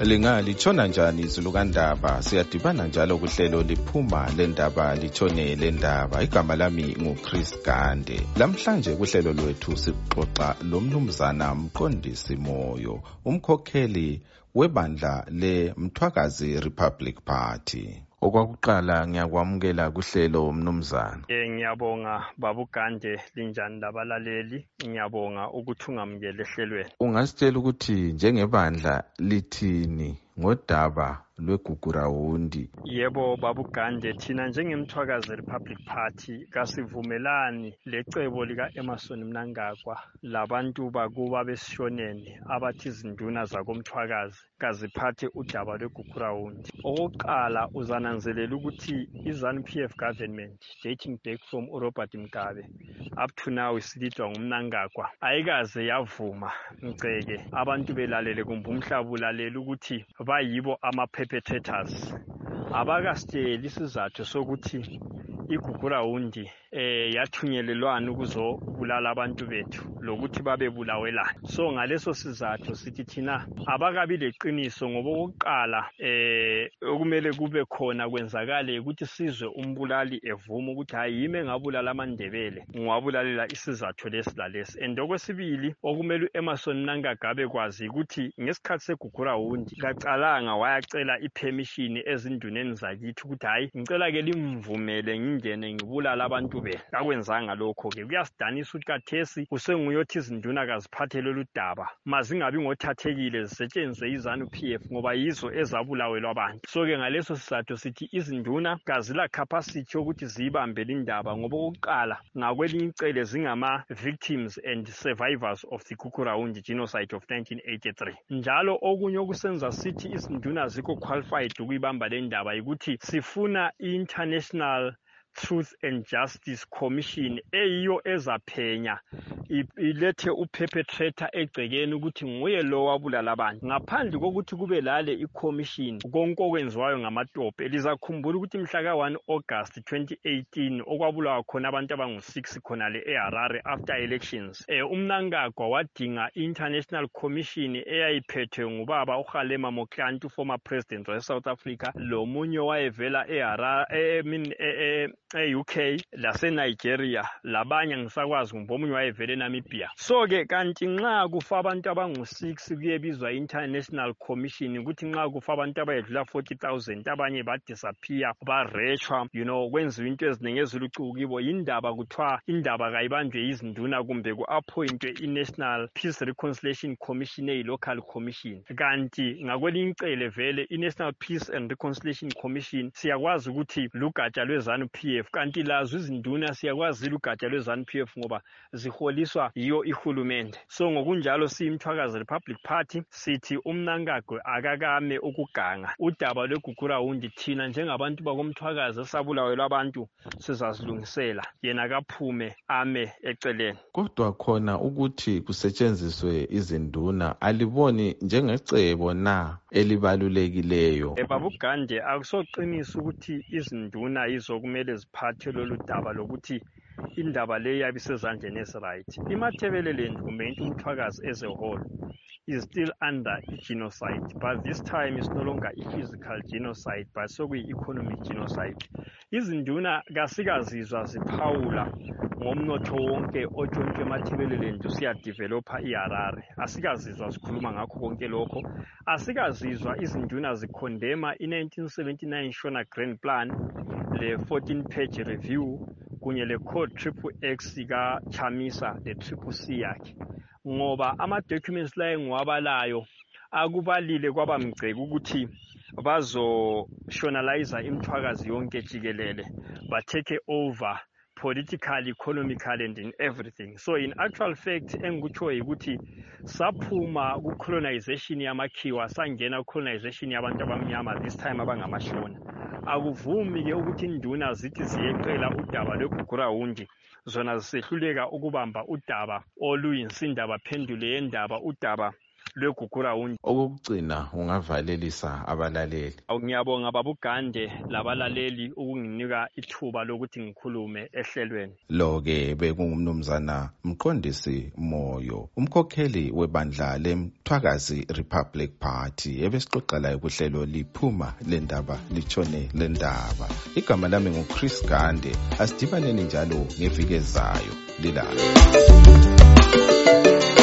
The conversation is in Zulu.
Lingalitshona njani izulu kaNdaba? Siyadibana njalo kuhlelo liphuma lendaba litshone lendaba. Igama lami nguChris Gande. Lamhlanje kuhlelo lwethu sixoxa lomnumzana Mqondisi Moyo, umkhokheli webandla leMthwakazi Republic Party. Okwakuqala ngiyakwamukela kuhlelo mnumzana. Ngiyabonga Babu Gande, linjani labalaleli? Ngiyabonga ukuthi ungamukele ehlelweni. Ungasitshela ukuthi njengebandla lithini ngodaba lweGugurawundi? Yebo Babu Gande, thina njengeMthwakazi Republic Party kasivumelani lecebo lika Emmerson Mnangagwa labantu bakuba besishonene abathi izinduna zakoMthwakazi kaziphathe udaba lweGugurawundi. Okokuqala uzananzelela ukuthi iZANU-PF government dating back from Robert Mugabe up to now isilidwa nguMnangagwa ayikaze yavuma ngceke abantu belalele kumbe umhlaba ulalela ukuthi bayibo ama-perpetrators. Abakasitsheli isizathu sokuthi iGugurawundi yathunyelelwana ukuzobulala abantu bethu lokuthi babebulawelana. So ngaleso sizathu sithi thina abakabi leqiniso ngoba okokuqala okumele kube khona kwenzakale ukuthi sizwe umbulali evuma ukuthi hayi yimi engabulala amaNdebele ngiwabulalela isizathu lesi. And okwesibili okumele uEmmerson Mnangagwa bekwazi ukuthi ngesikhathi seGugurawundi kacalanga wayacela ipermission ezinduneni zakithi ukuthi hayi ngicela ke limvumele ngingene ngibulala abantu be. Akwenzanga lokho ke kuyasidanisa ukuthi kathesi usenguyothi izinduna kaziphathele ludaba mazingabi ngothathekile zisetshenzwe iZANU-PF ngoba yizo ezabulawelwa abantu. So ke ngaleso sizathu sithi izinduna kazila capacity yokuthi zibambe lindaba ngoba okokuqala ngakwelinye icele zingama victims and survivors of the Gugurawundi genocide of 1983. Njalo okunye okusenza sithi izinduna zikho qualified ukuyibamba lendaba ukuthi sifuna international Truth and Justice Commission eyiyo ezaphenya ilethe uperpetrator egcekeni ukuthi nguye lo wabulala abantu. Ngaphandle kokuthi kube lale iCommission konke okwenziwayo ngamatope, lizakhumbula ukuthi mhla ka-1 August 2018 okwabulawa khona abantu abangu-6 khona le eHarare after elections. UMnangagwa wadinga International Commission eyayiphethwe ngubaba uKgalema Motlanthe, former president wa South Africa, lomunye wayevela eHarare UK laseNigeria, labanye ngisakwazi kumbe omunye wayevele eNamibia. So ke kanti nxa kufa abantu abangu-6 kuyebizwa International Commission ukuthi nxa kufa abantu abayedlula 40,000 abanye badisappear barechwa kwenziwa into eziningi ezilucuku kibo, yindaba kuthiwa indaba kayibanjwe yizinduna kumbe ku-appointwe i-National Peace Reconciliation Commission eyi-local commission. Kanti ngakwelinye icele vele i-National Peace and Reconciliation Commission siyakwazi ukuthi lugatsha lweZANU-PF, kanti lazo izinduna siyakwazi lugatsha lweZANU-PF ngoba ziholiswa yiyo ihulumende. So ngokunjalo siyiMthwakazi Republic Party sithi uMnangagwa akakame ukuganga udaba lweGugurawundi. Thina njengabantu bakoMthwakazi esabulawelwa abantu sizazilungisela, yena kaphume ame eceleni. Kodwa khona ukuthi kusetshenziswe izinduna aliboni njengecebo na elibalulekileyo? Babu Gande, akusoqinisa ukuthi izinduna yizo kumele ziphathe lolu daba lokuthi indaba le yabe isezandleni eziright. iMatabeleland kumbe uMthwakazi as a whole is still under genocide, but this time it's no longer a physical genocide but sokuyi-economic genocide. Izinduna kasikazizwa ziphawula ngomnotho wonke otshontshwe eMatabeleland usiyadevelopha iHarare. Asikazizwa zikhuluma ngakho konke lokho. Asikazizwa izinduna zikhondema i-1979 Shona Grand Plan, le 14-page review kunye le code XXX kaChamisa le CCC yakhe, ngoba ama-documents la engiwabalayo akubalile kwabamgceke ukuthi bazoshonalize iMthwakazi yonke jikelele, ba-take over politically, economically and in everything. So in actual fact engikutsho yikuthi saphuma ku-colonization yamakhiwa sangena ku-colonization yabantu abamnyama, this time abangamashona. Akuvumi ke ukuthi induna zithi ziyeqela udaba lweGugurawundi zona zisehluleka ukubamba udaba oluyinsinda baphendule yendaba udaba lweGugurawundi. Okugcina ungavalelisa abalaleli. Ngiyabonga baba uGande labalaleli ukunginika ithuba lokuthi ngikhulume ehlelweni. Lo-ke bekungumnumzana Mqondisi Moyo, umkhokheli webandla leMthwakazi Republic Party, ebesixoxela kuhlelo liphuma lendaba litshone lendaba. Igama lami nguChris Gande. Asidibaneni njalo ngeviki ezayo lilala.